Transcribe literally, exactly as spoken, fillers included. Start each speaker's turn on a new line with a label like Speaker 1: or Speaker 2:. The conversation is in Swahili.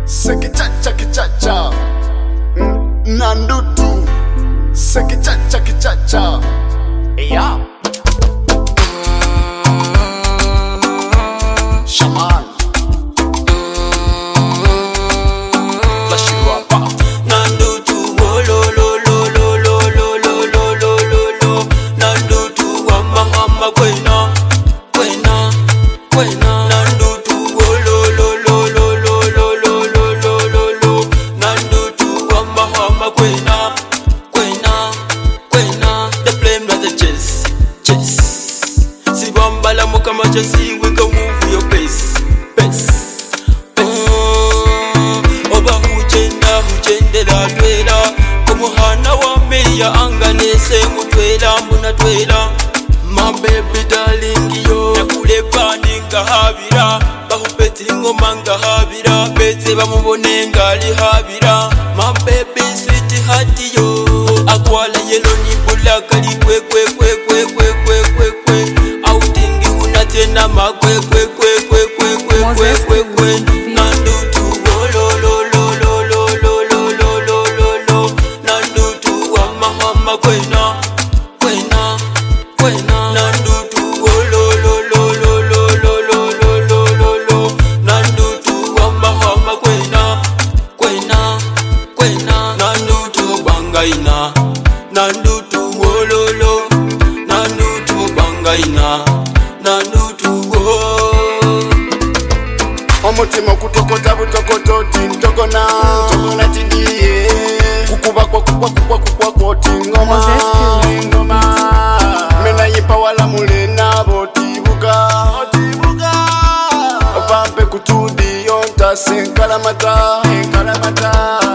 Speaker 1: Sekichacha kichacha Nandutu Sekichacha kichacha Yeah Shaman Flash you up
Speaker 2: Nandutu wo lo lo lo lo lo lo lo lo lo lo lo Nandutu wa mahama kwena kwena kwena Nandutu wo lo lo lo lo lo lo lo lo lo lo lo Nandutu wa mahama kwena kwena kwena The flame does a chess chess Si bambala mukama chessing we go move your pace pace Hujendela twela Kumuhana wa meya anganese mutwela mbuna twela My baby darling yo Nakule pandi nga habira Bahupeti ngoma nga habira Beze bamubone ngali habira My baby sweet heart yo Akwala yellow ni black ali kwe kwe kwe kwe kwe kwe kwe kwe Outingi unatena ma kwe kwe kwe kwe kwe kwe kwe kwe kwe Nandutu wo lo lo lo lo lo lo lo lo lo lo lo Nandutu wa mahama kwena kwena kwena Nandutu wo lo lo lo lo lo lo lo lo lo lo lo Nandutu wa mahama kwena kwena kwena Nandutu bangaina Nandutu wo lo lo Nandutu bangaina Nandutu wo
Speaker 1: Omutima kutokota butokototi ntokona Ntokona tindiye Kukuba kwa kukwa kukwa kukwa koti ngoma Ngoma Mena yipa wala mule nabo tibuga Tibuga Vampe kutudi yonta senkalamata Senkalamata